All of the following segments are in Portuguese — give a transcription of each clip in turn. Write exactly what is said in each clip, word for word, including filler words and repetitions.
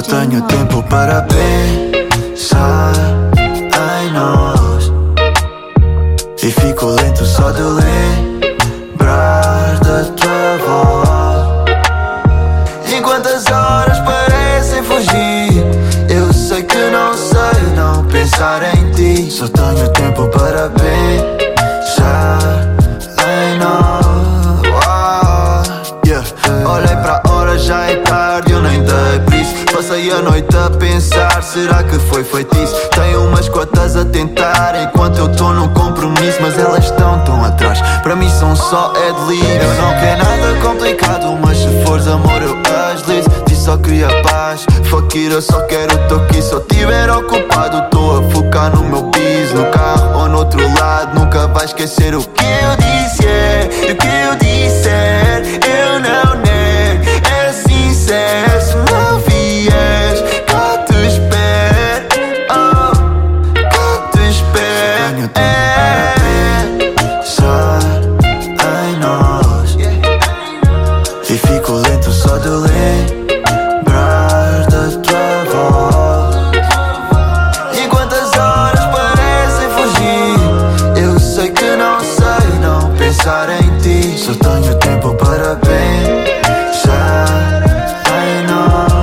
Só tenho tempo para pensar em nós e fico lento só de lembrar da tua voz. Enquanto as horas parecem fugir, eu sei que não sei não pensar em ti. Só tenho tempo para pensar em nós. Yeah. Olhei para a hora, já é tarde, eu nem dei por isso. Passei a noite a pensar, será que foi feitiço? Tenho umas cotas a tentar enquanto eu tô no compromisso, mas elas estão tão atrás, para mim são só adlibs. Eu não quero nada complicado, mas se fores amor eu agilizo. Disse só queria paz, fuck it, eu só quero toque. Se eu tiver ocupado, tô a focar no meu piso, no carro ou no outro lado. Nunca vais esquecer o que eu disse, é, o que eu disser, eu não nego, é sincero. Se não vies, cá te espero, oh, cá te espero. Tenho tempo para pensar em nós e fico lento só de lembrar da tua voz. Enquanto as horas parecem fugir, eu sei que não sei não pensar em ti. Só tenho tempo para pensar em nós.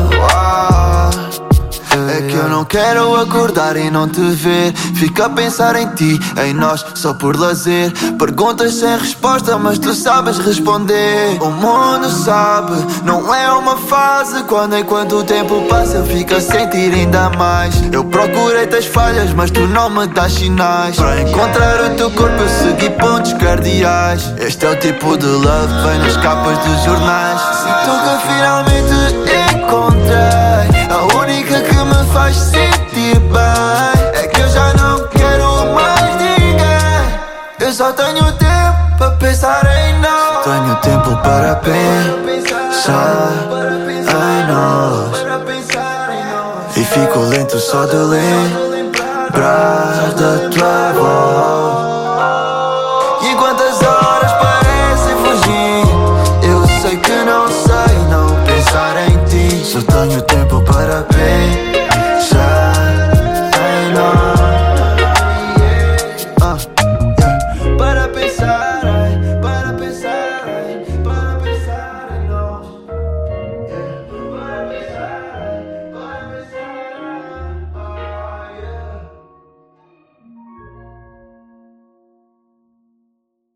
É que eu não quero acordar e não te ver, fico a pensar em ti, em nós, só por lazer. Perguntas sem resposta, mas tu sabes responder. O mundo sabe, não é uma fase. Quando enquanto o tempo passa eu fico a sentir ainda mais. Eu procurei teus falhas, mas tu não me das sinais. Para encontrar o teu corpo eu segui pontos cardeais. Este é o tipo de love que vem nas capas dos jornais. Sinto que finalmente encontrei a única que me faz sentir bem. É que eu já não quero mais ninguém. Eu só tenho tempo para pensar em nós. Tenho tempo para pensar em nós e fico lento só de lembrar da tua voz. Enquanto as horas parecem fugir, eu sei que não sei não pensar em ti. Só tenho